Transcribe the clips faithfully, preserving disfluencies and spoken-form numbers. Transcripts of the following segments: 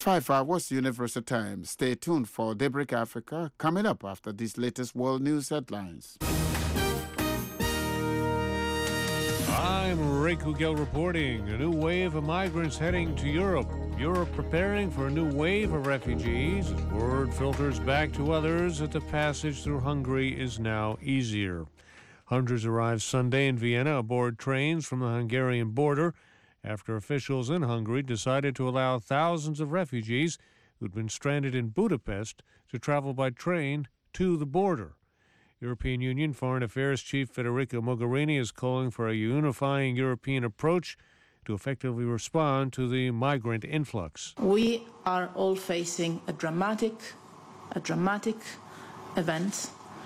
five hours Universal Time. Stay tuned for Daybreak Africa coming up after these latest world news headlines. I'm Ray Kugel reporting. A new wave of migrants heading to Europe. Europe preparing for a new wave of refugees. As word filters back to others that the passage through Hungary is now easier. Hundreds arrived Sunday in Vienna aboard trains from the Hungarian border after officials in Hungary decided to allow thousands of refugees who'd been stranded in Budapest to travel by train to the border. European Union Foreign Affairs Chief Federica Mogherini is calling for a unifying European approach to effectively respond to the migrant influx. We are all facing a dramatic, a dramatic event.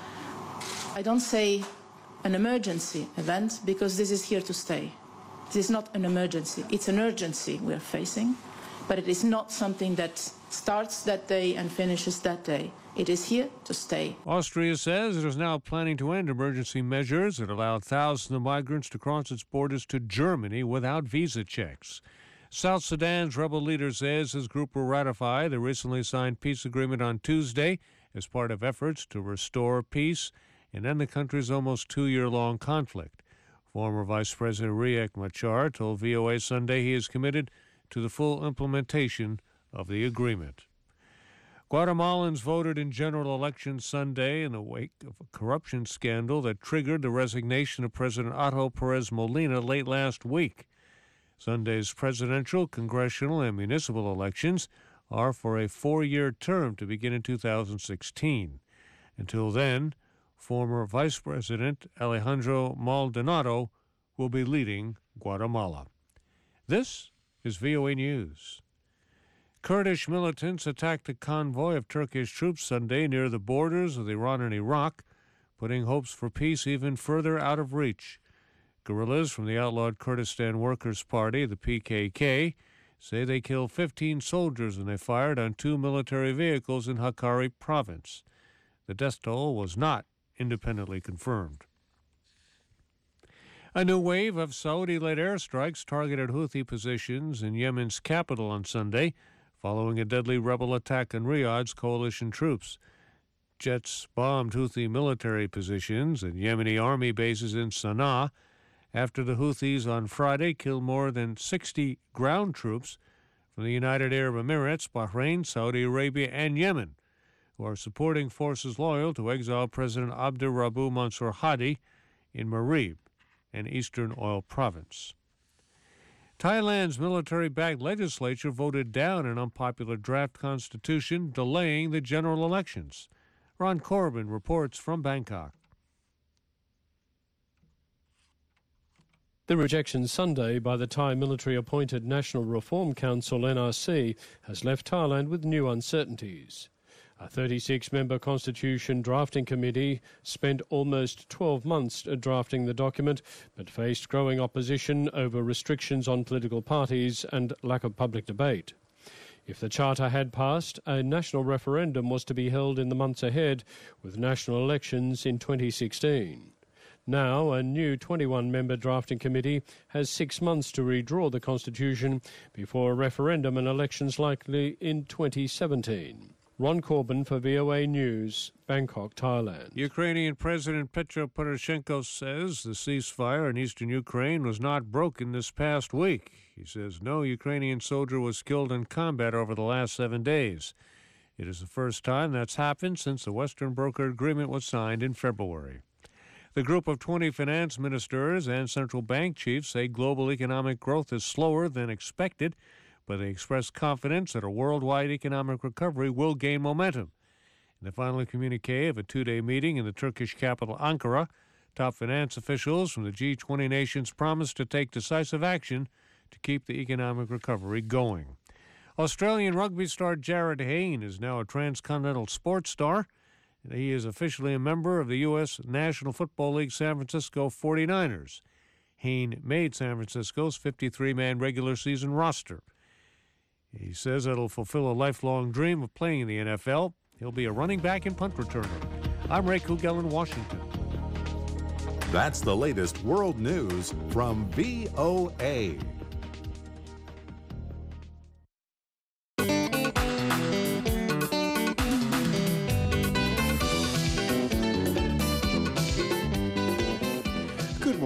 I don't say an emergency event because this is here to stay. This is not an emergency. It's an urgency we are facing, but it is not something that starts that day and finishes that day. It is here to stay. Austria says it is now planning to end emergency measures that allow thousands of migrants to cross its borders to Germany without visa checks. South Sudan's rebel leader says his group will ratify the recently signed peace agreement on Tuesday as part of efforts to restore peace and end the country's almost two-year-long conflict. Former Vice President Riek Machar told V O A Sunday he is committed to the full implementation of the agreement. Guatemalans voted in general elections Sunday in the wake of a corruption scandal that triggered the resignation of President Otto Perez Molina late last week. Sunday's presidential, congressional, and municipal elections are for a four-year term to begin in two thousand sixteen. Until then, former Vice President Alejandro Maldonado will be leading Guatemala. This is V O A News. Kurdish militants attacked a convoy of Turkish troops Sunday near the borders of Iran and Iraq, putting hopes for peace even further out of reach. Guerrillas from the outlawed Kurdistan Workers' Party, the P K K, say they killed fifteen soldiers when they fired on two military vehicles in Hakkari province. The death toll was not independently confirmed. A new wave of Saudi-led airstrikes targeted Houthi positions in Yemen's capital on Sunday, following a deadly rebel attack on Riyadh's coalition troops. Jets bombed Houthi military positions and Yemeni army bases in Sana'a after the Houthis on Friday killed more than sixty ground troops from the United Arab Emirates, Bahrain, Saudi Arabia, and Yemen, who are supporting forces loyal to exiled President Abdurrahman Mansur Hadi in Marib, an eastern oil province. Thailand's military-backed legislature voted down an unpopular draft constitution delaying the general elections. Ron Corbin reports from Bangkok. The rejection Sunday by the Thai military-appointed National Reform Council, N R C, has left Thailand with new uncertainties. A thirty-six member constitution drafting committee spent almost twelve months drafting the document, but faced growing opposition over restrictions on political parties and lack of public debate. If the charter had passed, a national referendum was to be held in the months ahead, with national elections in twenty sixteen. Now, a new twenty-one member drafting committee has six months to redraw the constitution before a referendum and elections likely in twenty seventeen. Ron Corbin for V O A News, Bangkok, Thailand. Ukrainian President Petro Poroshenko says the ceasefire in eastern Ukraine was not broken this past week. He says no Ukrainian soldier was killed in combat over the last seven days. It is the first time that's happened since the Western brokered agreement was signed in February. The group of twenty finance ministers and central bank chiefs say global economic growth is slower than expected, but they express confidence that a worldwide economic recovery will gain momentum. In the final communique of a two-day meeting in the Turkish capital Ankara, top finance officials from the G twenty nations promised to take decisive action to keep the economic recovery going. Australian rugby star Jared Hayne is now a transcontinental sports star. He is officially a member of the U S National Football League San Francisco forty-niners. Hayne made San Francisco's fifty-three man regular season roster. He says it'll fulfill a lifelong dream of playing in the N F L. He'll be a running back and punt returner. I'm Ray Kugel in Washington. That's the latest world news from V O A.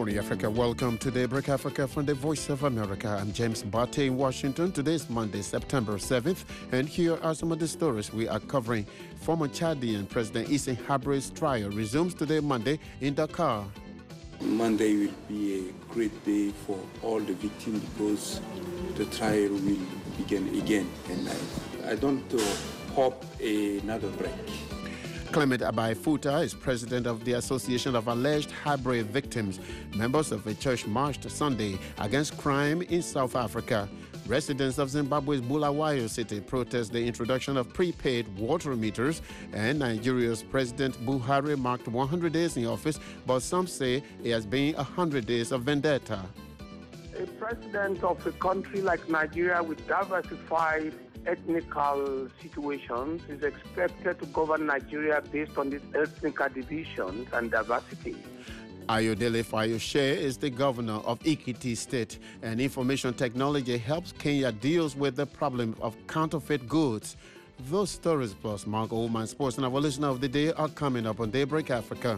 morning, Africa. Welcome to Daybreak Africa from the Voice of America. I'm James Barty in Washington. Today is Monday, September seventh, and here are some of the stories we are covering. Former Chadian President Hissène Habre's trial resumes today, Monday, in Dakar. Monday will be a great day for all the victims because the trial will begin again, and I, I don't uh, hope another break. Clement Abai Futa is president of the Association of Alleged Habre Victims. Members of a church marched Sunday against crime in South Africa. Residents of Zimbabwe's Bulawayo City protest the introduction of prepaid water meters, and Nigeria's President Buhari marked one hundred days in office, but some say it has been one hundred days of vendetta. A president of a country like Nigeria with diversified ethnical situations is expected to govern Nigeria based on these ethnic divisions and diversity. Ayodele Fayose is the governor of Ekiti State, and information technology helps Kenya deal with the problem of counterfeit goods. Those stories plus Mark Oldman Sports and our listener of the day are coming up on Daybreak Africa.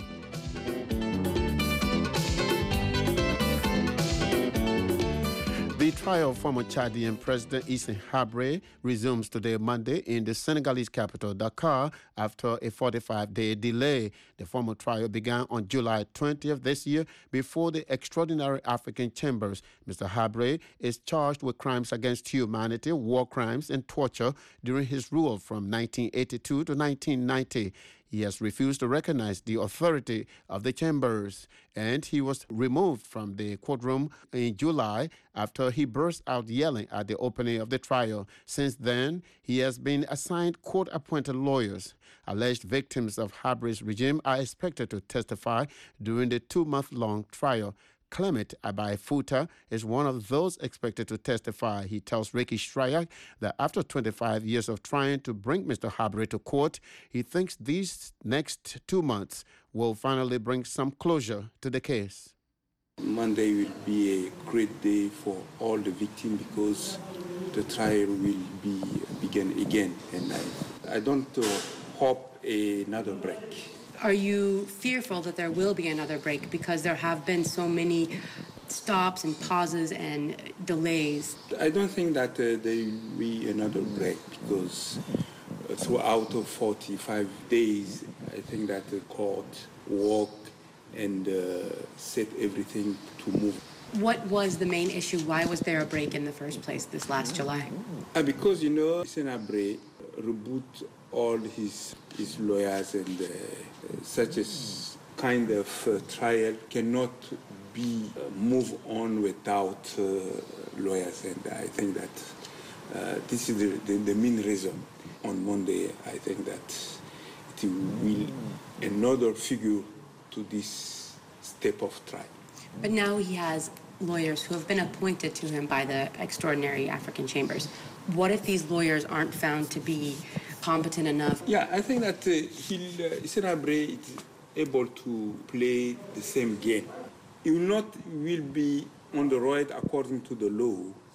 The trial of former Chadian President Hissène Habre resumes today, Monday, in the Senegalese capital, Dakar, after a forty-five day delay. The formal trial began on July twentieth this year before the Extraordinary African Chambers. Mister Habre is charged with crimes against humanity, war crimes, and torture during his rule from nineteen eighty-two to nineteen ninety. He has refused to recognize the authority of the chambers, and he was removed from the courtroom in July after he burst out yelling at the opening of the trial. Since then, he has been assigned court-appointed lawyers. Alleged victims of Habre's regime are expected to testify during the two-month-long trial. Clement Abai Futa is one of those expected to testify. He tells Ricky Schreier that after twenty-five years of trying to bring Mister Habre to court, he thinks these next two months will finally bring some closure to the case. Monday will be a great day for all the victims because the trial will be begin again, and I, I don't uh, hope another break. Are you fearful that there will be another break because there have been so many stops and pauses and delays? I don't think that uh, there will be another break because uh, throughout of forty-five days, I think that the court worked and uh, set everything to move. What was the main issue? Why was there a break in the first place this last July? Uh, because, you know, Hissène Habre reboot all his his lawyers, and uh, such a kind of uh, trial cannot be uh, moved on without uh, lawyers, and I think that uh, this is the, the, the main reason. On Monday, I think that it will another figure to this step of trial. But now he has lawyers who have been appointed to him by the Extraordinary African Chambers. What if these lawyers aren't found to be competent enough? Yeah, I think that uh, he'll, uh, Hissène Habre is able to play the same game. He will not will be on the right according to the law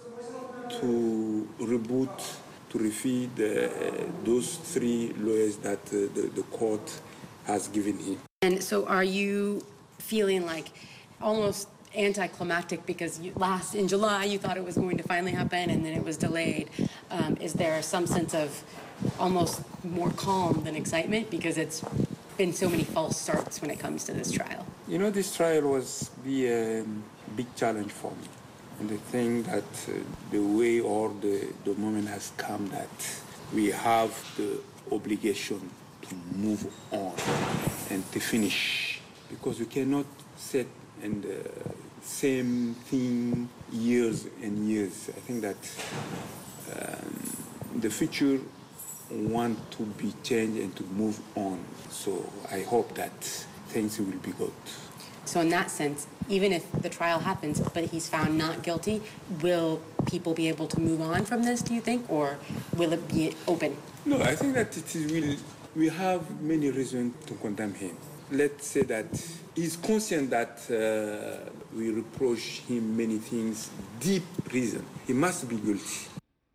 to reboot, to refeed uh, those three lawyers that uh, the, the court has given him. And so are you feeling like almost anticlimactic because you, last in July you thought it was going to finally happen and then it was delayed? Um, is there some sense of almost more calm than excitement because it's been so many false starts when it comes to this trial? You know, this trial was be a big challenge for me. And I think that uh, the way or the, the moment has come that we have the obligation to move on and to finish, because we cannot sit and the same thing years and years. I think that um, the future want to be changed and to move on. So I hope that things will be good. So in that sense, even if the trial happens, but he's found not guilty, will people be able to move on from this, do you think, or will it be open? No, I think that it is will. We have many reasons to condemn him. Let's say that he's conscient that uh, we reproach him many things, deep reason. He must be guilty.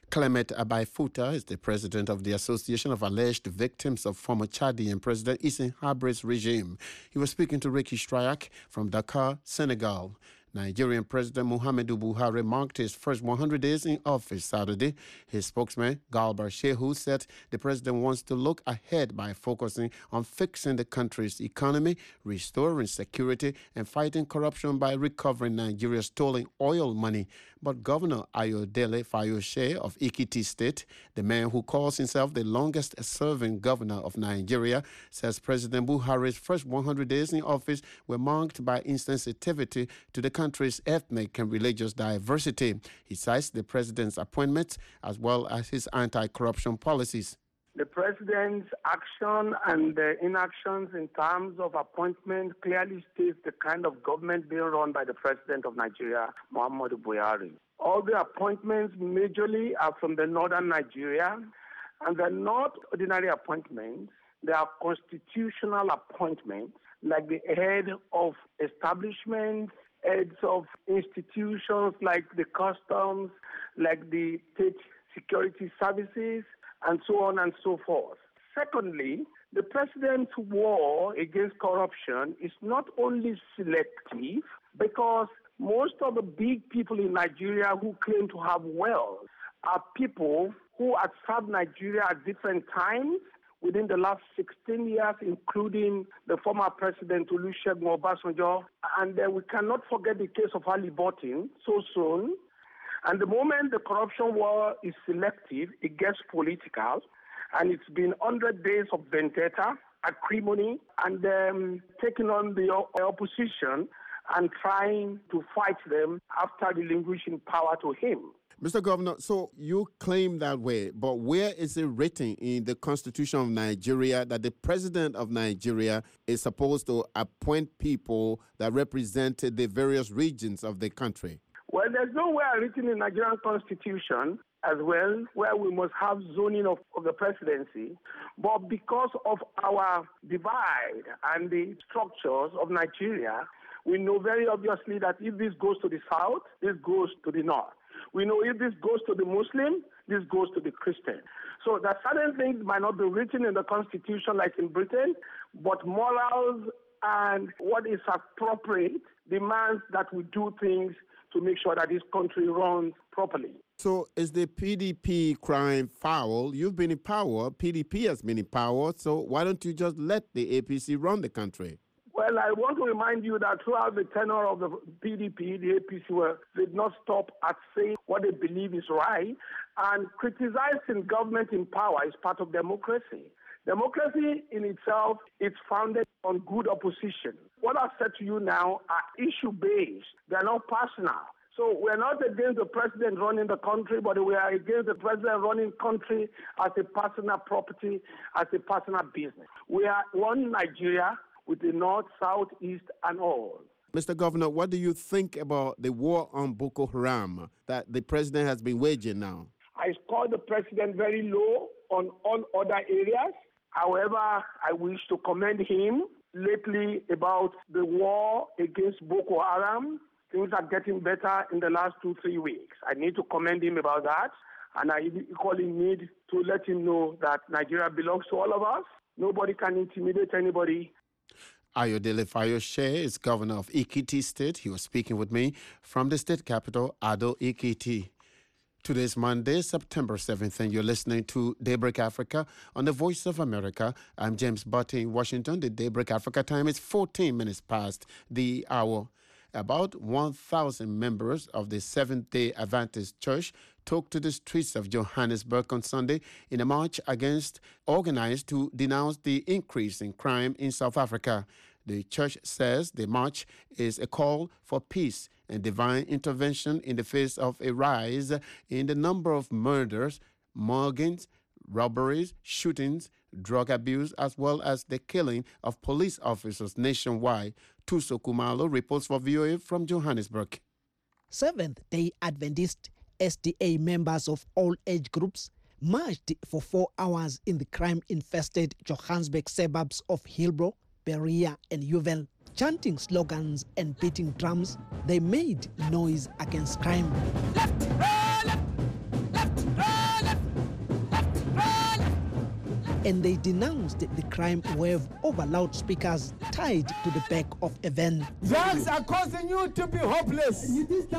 Clement Abaifuta is the president of the Association of Alleged Victims of former Chadian President Hissène Habre's regime. He was speaking to Ricky Strayak from Dakar, Senegal. Nigerian President Muhammadu Buhari marked his first one hundred days in office Saturday. His spokesman, Galba Shehu, said the president wants to look ahead by focusing on fixing the country's economy, restoring security, and fighting corruption by recovering Nigeria's stolen oil money. But Governor Ayodele Fayose of Ekiti State, the man who calls himself the longest-serving governor of Nigeria, says President Buhari's first one hundred days in office were marked by insensitivity to the country's ethnic and religious diversity. He cites the president's appointments as well as his anti-corruption policies. The president's action and the inactions in terms of appointment clearly states the kind of government being run by the president of Nigeria, Muhammadu Buhari. All the appointments majorly are from the northern Nigeria, and they're not ordinary appointments. They are constitutional appointments, like the head of establishments, heads of institutions like the customs, like the state security services, and so on and so forth. Secondly, the president's war against corruption is not only selective, because most of the big people in Nigeria who claim to have wealth are people who have served Nigeria at different times within the last sixteen years, including the former president Olusegun Obasanjo. And then we cannot forget the case of Ali Burton so soon. And the moment the corruption war is selective, it gets political. And it's been one hundred days of vendetta, acrimony, and um, taking on the opposition and trying to fight them after relinquishing power to him. Mister Governor, so you claim that way, but where is it written in the Constitution of Nigeria that the president of Nigeria is supposed to appoint people that represent the various regions of the country? Well, there's nowhere written in Nigerian Constitution as well where we must have zoning of, of the presidency, but because of our divide and the structures of Nigeria, we know very obviously that if this goes to the south, this goes to the north. We know if this goes to the Muslim, this goes to the Christian. So there are certain things might not be written in the Constitution like in Britain, but morals and what is appropriate demands that we do things to make sure that this country runs properly. So is the P D P crying foul? You've been in power, P D P has been in power, so why don't you just let the A P C run the country? Well, I want to remind you that throughout the tenure of the P D P, the A P C were, did not stop at saying what they believe is right, and criticizing government in power is part of democracy. Democracy in itself is founded on good opposition. What I've said to you now are issue-based. They're not personal. So we're not against the president running the country, but we are against the president running country as a personal property, as a personal business. We are one Nigeria with the north, south, east, and all. Mister Governor, what do you think about the war on Boko Haram that the president has been waging now? I scored the president very low on all other areas. However, I wish to commend him lately about the war against Boko Haram. Things are getting better in the last two, three weeks. I need to commend him about that. And I equally need to let him know that Nigeria belongs to all of us. Nobody can intimidate anybody. Ayodele Fayose is governor of Ekiti State. He was speaking with me from the state capital, Ado Ekiti. Today's Monday, September seventh, and you're listening to Daybreak Africa on the Voice of America. I'm James Butte in Washington. The Daybreak Africa time is fourteen minutes past the hour. About one thousand members of the Seventh-day Adventist Church took to the streets of Johannesburg on Sunday in a march against organized to denounce the increase in crime in South Africa. The church says the march is a call for peace and divine intervention in the face of a rise in the number of murders, muggings, robberies, shootings, drug abuse, as well as the killing of police officers nationwide. Tuso Kumalo reports for V O A from Johannesburg. Seventh-day Adventist S D A members of all age groups marched for four hours in the crime-infested Johannesburg suburbs of Hillbrow, Berea, and Yuvel. Chanting slogans and beating drums, they made noise against crime. Left, right, left, left, right. and they denounced the crime wave over loudspeakers tied to the back of a van. Drugs are causing you to be hopeless.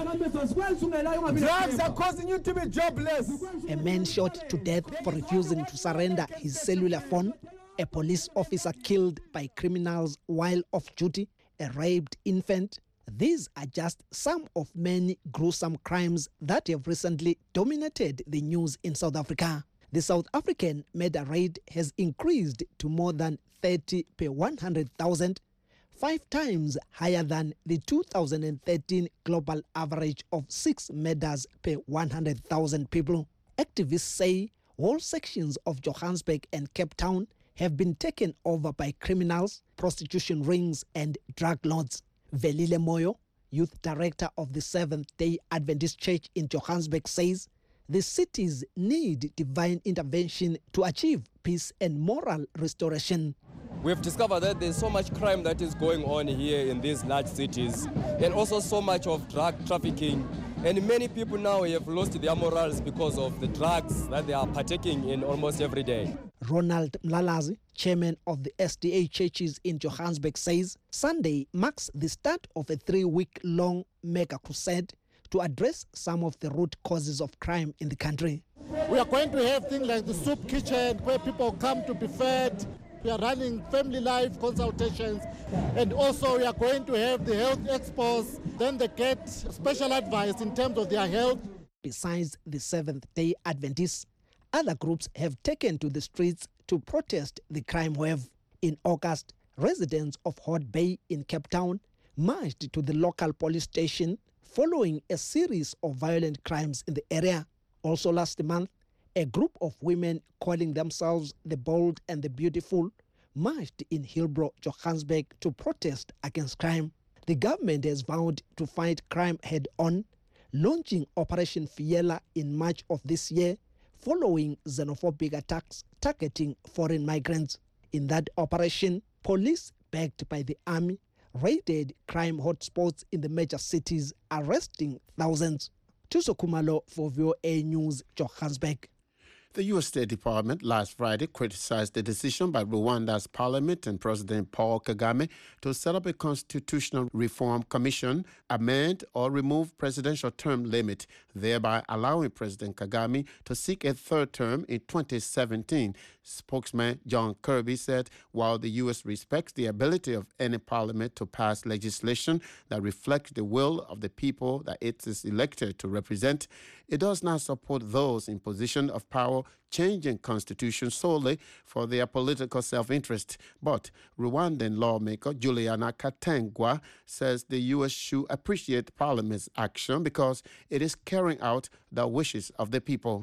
Drugs are causing you to be jobless. A man shot to death for refusing to surrender his cellular phone. A police officer killed by criminals while off duty. A raped infant. These are just some of many gruesome crimes that have recently dominated the news in South Africa. The South African murder rate has increased to more than thirty per one hundred thousand, five times higher than the two thousand thirteen global average of six murders per one hundred thousand people. Activists say whole sections of Johannesburg and Cape Town have been taken over by criminals, prostitution rings, and drug lords. Velile Moyo, youth director of the Seventh-day Adventist Church in Johannesburg, says the cities need divine intervention to achieve peace and moral restoration. We've discovered that there's so much crime that is going on here in these large cities, and also so much of drug trafficking. And many people now have lost their morals because of the drugs that they are partaking in almost every day. Ronald Mlalazi, chairman of the S D A churches in Johannesburg, says Sunday marks the start of a three-week-long mega crusade to address some of the root causes of crime in the country. We are going to have things like the soup kitchen where people come to be fed. We are running family life consultations, and also we are going to have the health expos. Then they get special advice in terms of their health. Besides the Seventh-day Adventists, other groups have taken to the streets to protest the crime wave. In August, residents of Hot Bay in Cape Town marched to the local police station following a series of violent crimes in the area. Also last month, a group of women calling themselves the Bold and the Beautiful marched in Hillbrow, Johannesburg to protest against crime. The government has vowed to fight crime head-on, launching Operation Fiela in March of this year following xenophobic attacks targeting foreign migrants. In that operation, police, backed by the army, raided crime hotspots in the major cities, arresting thousands. Tuso Kumalo for V O A News, Johannesburg. The U S State Department last Friday criticized the decision by Rwanda's parliament and President Paul Kagame to set up a constitutional reform commission, amend or remove presidential term limit, thereby allowing President Kagame to seek a third term in twenty seventeen. Spokesman John Kirby said while the U S respects the ability of any parliament to pass legislation that reflects the will of the people that it is elected to represent, it does not support those in position of power changing constitution solely for their political self-interest. But Rwandan lawmaker Juliana Katengwa says the U S should appreciate Parliament's action because it is carrying out the wishes of the people.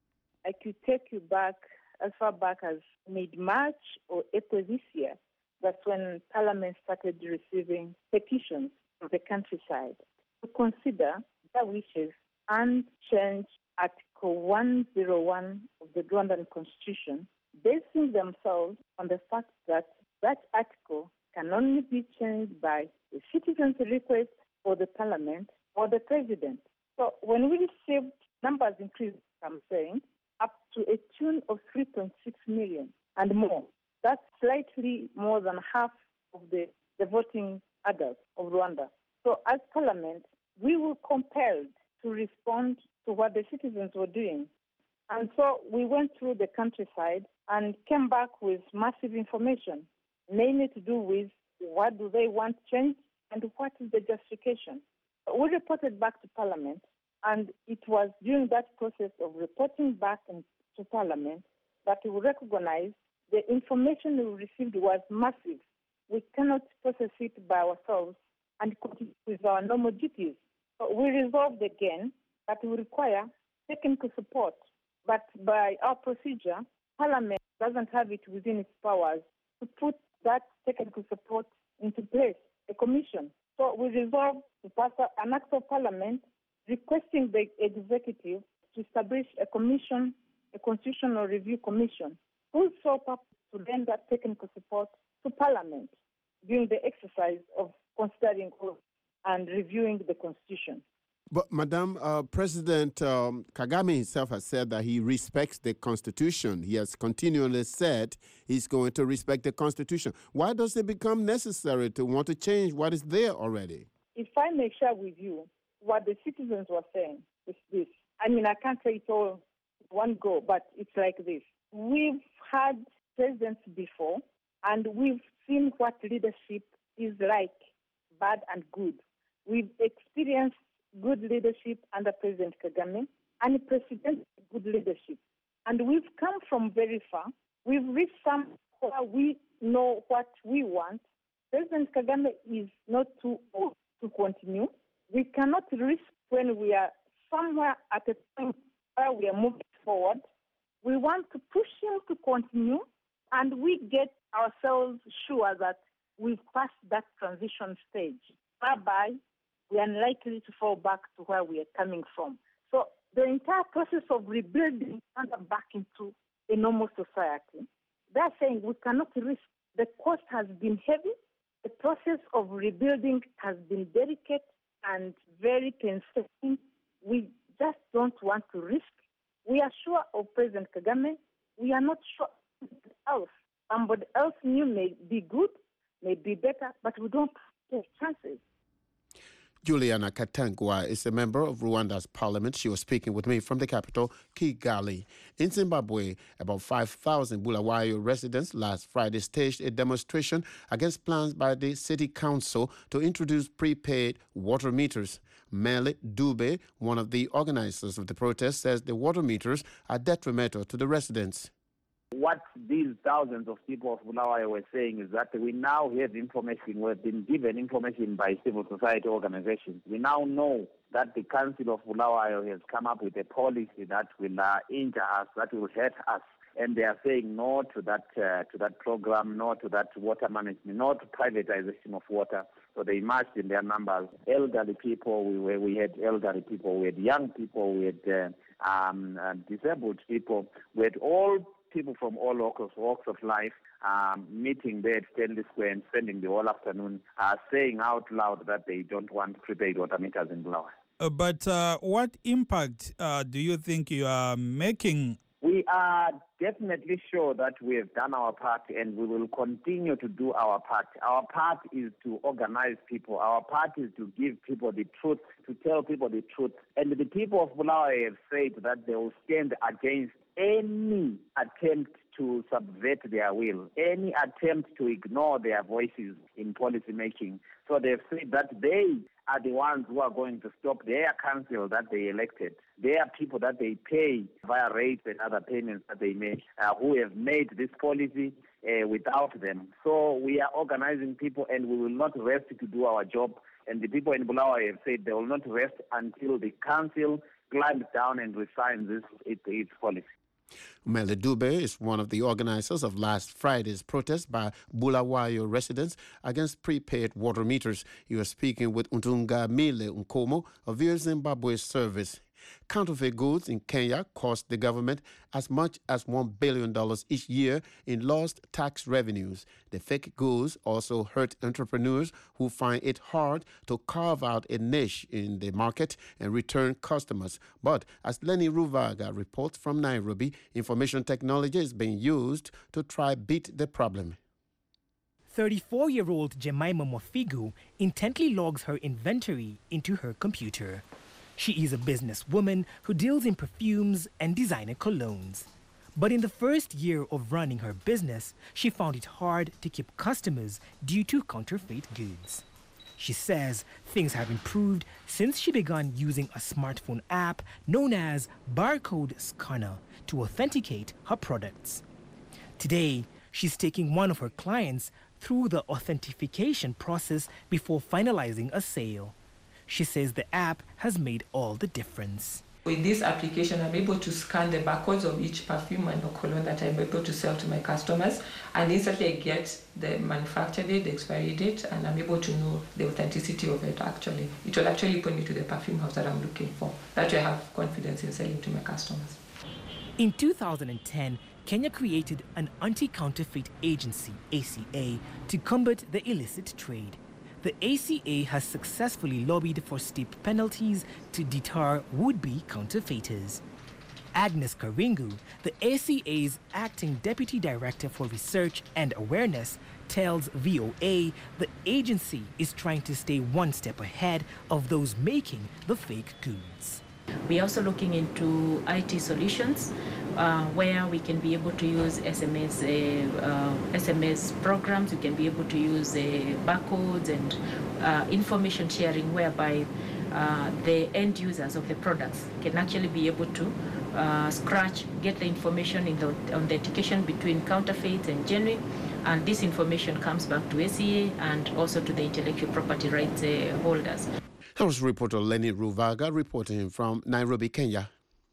I could take you back as far back as mid-March or April this year. That's when Parliament started receiving petitions from the countryside to consider their wishes and change Article one oh one of the Rwandan Constitution, basing themselves on the fact that that article can only be changed by the citizen's request or the Parliament or the President. So when we received numbers increased, I'm saying, up to a tune of three point six million and more. That's slightly more than half of the, the voting adults of Rwanda. So as Parliament, we were compelled to respond to what the citizens were doing. And so we went through the countryside and came back with massive information, mainly to do with what do they want changed and what is the justification. We reported back to Parliament, and it was during that process of reporting back to Parliament that we recognized the information we received was massive. We cannot process it by ourselves and continue with our normal duties. So we resolved again that we require technical support, but by our procedure, Parliament doesn't have it within its powers to put that technical support into place, a commission. So we resolved to pass an act of Parliament requesting the executive to establish a commission, a constitutional review commission, whose sole purpose to lend that technical support to Parliament during the exercise of considering and reviewing the Constitution. But, Madam uh, President um, Kagame himself has said that he respects the Constitution. He has continually said he's going to respect the Constitution. Why does it become necessary to want to change what is there already? If I may share with you what the citizens were saying, is this. I mean, I can't say it all one go, but it's like this. We've had presidents before, and we've seen what leadership is like, bad and good. We've experienced good leadership under President Kagame, unprecedented good leadership. And we've come from very far. We've reached somewhere where we know what we want. President Kagame is not too old to continue. We cannot risk when we are somewhere at a point where we are moving forward. We want to push him to continue, and we get ourselves sure that we've passed that transition stage, whereby we are unlikely to fall back to where we are coming from. So the entire process of rebuilding and back into a normal society, they're saying we cannot risk. The cost has been heavy. The process of rebuilding has been delicate and very painstaking. We just don't want to risk. We are sure of President Kagame. We are not sure of somebody else. Somebody else new may be good, may be better, but we don't take chances. Juliana Katangwa is a member of Rwanda's parliament. She was speaking with me from the capital, Kigali. In Zimbabwe, about five thousand Bulawayo residents last Friday staged a demonstration against plans by the city council to introduce prepaid water meters. Mele Dube, one of the organizers of the protest, says the water meters are detrimental to the residents. What these thousands of people of Bulawayo were saying is that we now have information, we've been given information by civil society organizations. We now know that the Council of Bulawayo has come up with a policy that will uh, injure us, that will hurt us. And they are saying no to that uh, to that program, no to that water management, no to privatization of water. So they marched in their numbers. Elderly people, we were, we had elderly people, we had young people, we had uh, um, uh, disabled people, we had all people from all walks, walks of life um, meeting there at Stanley Square and spending the whole afternoon uh, saying out loud that they don't want prepaid water meters in Bulawayo. Uh, but uh, what impact uh, do you think you are making? We are definitely sure that we have done our part, and we will continue to do our part. Our part is to organize people. Our part is to give people the truth, to tell people the truth. And the people of Bulawayo have said that they will stand against any attempt to subvert their will, any attempt to ignore their voices in policy making. So they've said that they are the ones who are going to stop their council that they elected. They are people that they pay via rates and other payments that they make, uh, who have made this policy uh, without them. So we are organizing people, and we will not rest to do our job. And the people in Bulawayo have said they will not rest until the council climbs down and resigns this its, its policy. Mele Dube is one of the organizers of last Friday's protest by Bulawayo residents against prepaid water meters. He was speaking with Untunga Mile Nkomo of Vir Zimbabwe Service. Counterfeit goods in Kenya cost the government as much as one billion dollars each year in lost tax revenues. The fake goods also hurt entrepreneurs who find it hard to carve out a niche in the market and return customers. But as Lenny Ruvaga reports from Nairobi, information technology is being used to try beat the problem. thirty-four-year-old Jemima Mofigu intently logs her inventory into her computer. She is a businesswoman who deals in perfumes and designer colognes. But in the first year of running her business, she found it hard to keep customers due to counterfeit goods. She says things have improved since she began using a smartphone app known as Barcode Scanner to authenticate her products. Today, she's taking one of her clients through the authentication process before finalizing a sale. She says the app has made all the difference. With this application, I'm able to scan the barcodes of each perfume and cologne that I'm able to sell to my customers, and instantly I get the manufacture date, the expiry date, and I'm able to know the authenticity of it actually. It will actually point me to the perfume house that I'm looking for. That way I have confidence in selling to my customers. In two thousand ten, Kenya created an anti-counterfeit agency, A C A, to combat the illicit trade. the A C A has successfully lobbied for steep penalties to deter would-be counterfeiters. Agnes Karingu, the A C A's acting deputy director for research and awareness, tells V O A the agency is trying to stay one step ahead of those making the fake goods. We're also looking into I T solutions uh, where we can be able to use S M S, uh, uh, S M S programs. We can be able to use uh, barcodes and uh, information sharing, whereby uh, the end users of the products can actually be able to uh, scratch, get the information in the authentication between counterfeit and genuine, and this information comes back to A C A and also to the intellectual property rights uh, holders. That was reporter Lenny Ruvaga reporting from Nairobi, Kenya.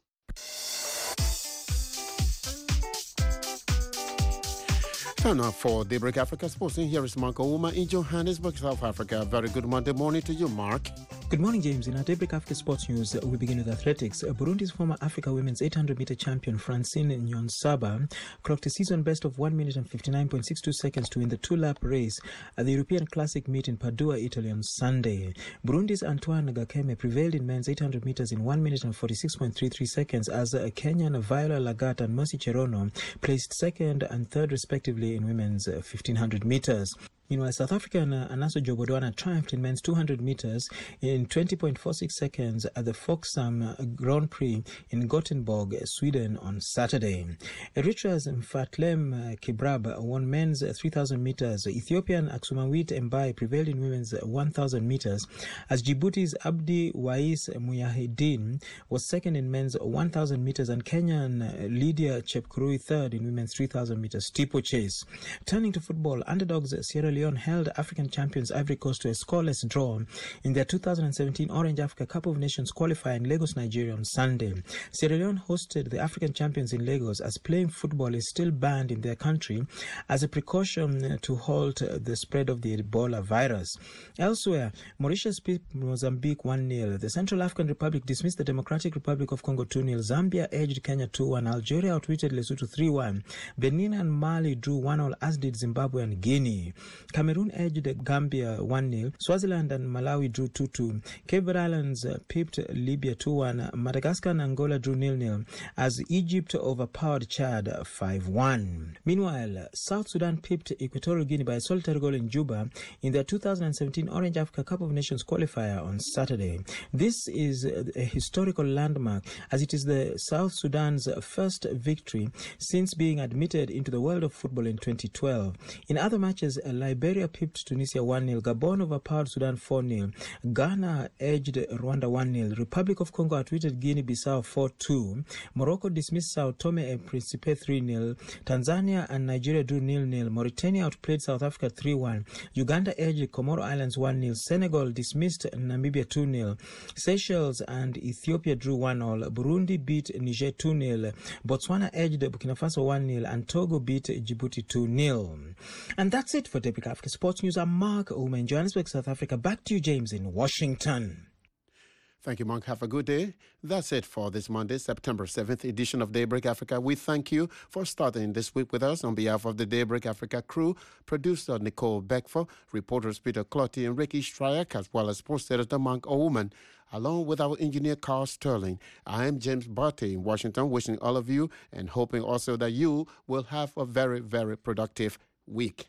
Time now for Daybreak Africa Sports. And here is Mark Ouma in Johannesburg, South Africa. Very good Monday morning to you, Mark. Good morning, James. In our Daybreak Africa Sports News, we begin with athletics. Burundi's former Africa women's eight hundred meter champion Francine Nyonsaba clocked a season best of one minute and fifty-nine point six two seconds to win the two-lap race at the European Classic meet in Padua, Italy on Sunday. Burundi's Antoine Gakeme prevailed in men's eight hundred meters in one minute and forty-six point three three seconds as Kenyan Viola Lagat and Mercy Cherono placed second and third respectively in women's fifteen hundred meters. Meanwhile, South African uh, Anaso Jobodwana triumphed in men's two hundred meters in twenty point four six seconds at the Folksam Grand Prix in Gothenburg, Sweden on Saturday. Eritrea's Mfatlem uh, Kibrab won men's three thousand meters. Ethiopian Aksumawit Mbai prevailed in women's one thousand meters, as Djibouti's Abdi Wais Muyahedin was second in men's one thousand meters, and Kenyan uh, Lydia Chepkurui third in women's three thousand meters steeplechase. Turning to football, underdogs Sierra Leone held African champions Ivory Coast to a scoreless draw in their two thousand seventeen Orange Africa Cup of Nations qualifier in Lagos, Nigeria on Sunday. Sierra Leone hosted the African champions in Lagos, as playing football is still banned in their country as a precaution to halt the spread of the Ebola virus. Elsewhere, Mauritius beat Mozambique one nil. The Central African Republic dismissed the Democratic Republic of Congo two nil. Zambia edged Kenya two one. Algeria outwitted Lesotho three one. Benin and Mali drew one all, as did Zimbabwe and Guinea. Cameroon edged Gambia one nil. Swaziland and Malawi drew two two. Cape Verde Islands uh, pipped Libya two one. Madagascar and Angola drew nil nil, as Egypt overpowered Chad five one. Meanwhile, South Sudan pipped Equatorial Guinea by a solitary goal in Juba in their two thousand seventeen Orange Africa Cup of Nations qualifier on Saturday. This is a historical landmark, as it is the South Sudan's first victory since being admitted into the world of football in twenty twelve. In other matches, Liberia pipped Tunisia one nil. Gabon overpowered Sudan four nil. Ghana edged Rwanda one nil. Republic of Congo outwitted Guinea-Bissau four two. Morocco dismissed Sao Tome and Principe three nil. Tanzania and Nigeria drew nil nil. Mauritania outplayed South Africa three one. Uganda edged Comoro Islands one nil. Senegal dismissed Namibia two nil. Seychelles and Ethiopia drew one all. Burundi beat Niger two nil. Botswana edged Burkina Faso one nil. And Togo beat Djibouti two nil. And that's it for Daybreak Africa Sports News. I'm Mark Ouma in Johannesburg, South Africa. Back to you, James, in Washington. Thank you, Mark. Have a good day. That's it for this Monday, September seventh edition of Daybreak Africa. We thank you for starting this week with us. On behalf of the Daybreak Africa crew, producer Nicole Beckford, reporters Peter Clotty and Ricky Stryak, as well as sports editor Mark Ouma, along with our engineer Carl Sterling. I am James Barty in Washington, wishing all of you and hoping also that you will have a very, very productive week.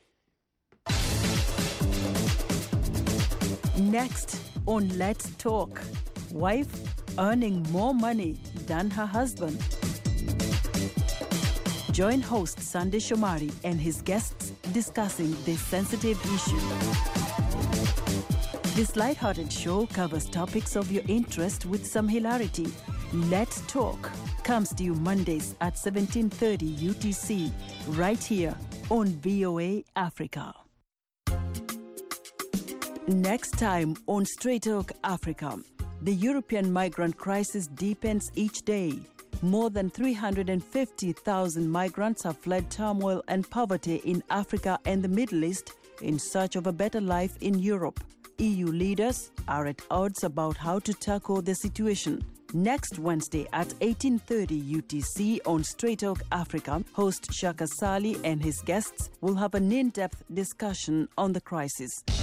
Next on Let's Talk, wife earning more money than her husband. Join host Sunday Shomari and his guests discussing this sensitive issue. This lighthearted show covers topics of your interest with some hilarity. Let's Talk comes to you Mondays at seventeen thirty U T C, right here on V O A Africa. Next time on Straight Talk Africa, the European migrant crisis deepens each day. More than three hundred fifty thousand migrants have fled turmoil and poverty in Africa and the Middle East in search of a better life in Europe. E U leaders are at odds about how to tackle the situation. Next Wednesday at eighteen thirty U T C on Straight Talk Africa, host Shaka Sali and his guests will have an in-depth discussion on the crisis.